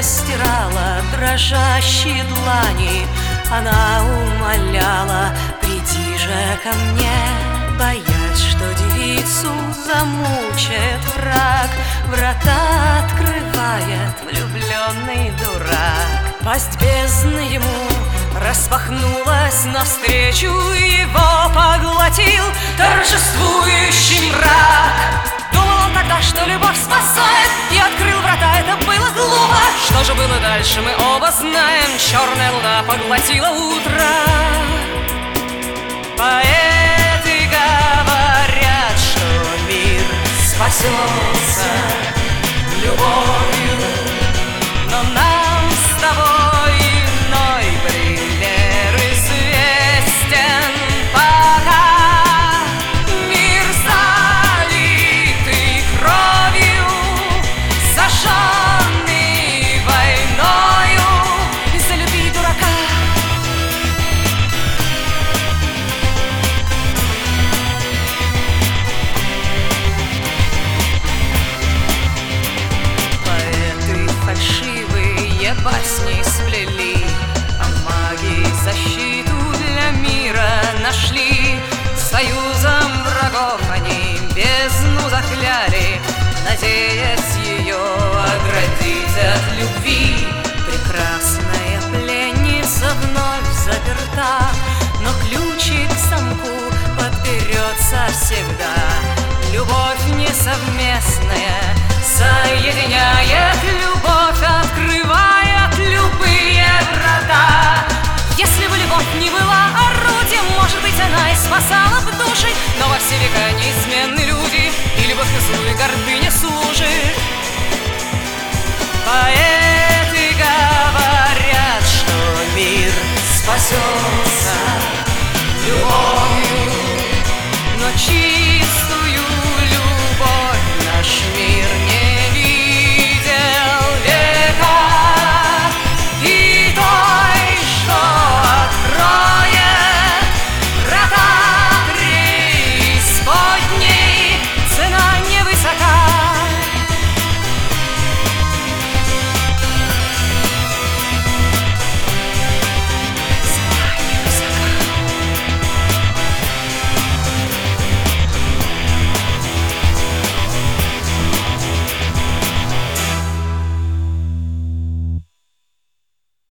растирала дрожащие длани. Она умоляла: приди же ко мне, боясь, что девицу замучает враг. Врата открывает влюбленный дурак. Пасть бездны ему распахнулась навстречу, его поглотил торжествующий мрак. Думал он тогда, что любовь спасает, и открыл врата, это было глупо. Что же было дальше, мы оба знаем. Черная луна поглотила утро. Поэты говорят, что мир спасется любовью, но нам с тобой иной пример известен. Пока мир залитый кровью, сожженный войною из-за любви дурака. Фальшивые басни сплели, а маги защиту для мира нашли. Союзом врагов они бездну закляли, надеясь ее оградить от любви. Прекрасная пленница вновь заперта, но ключик к замку подберется всегда. Любовь несовместная соединяет, любовь открывает любые врата. Если бы любовь не была орудием, может быть, она и спасала бы души, но во все века неизменны люди, и любовь злу и гордыне служит. Поэты говорят, что мир спасется любовью.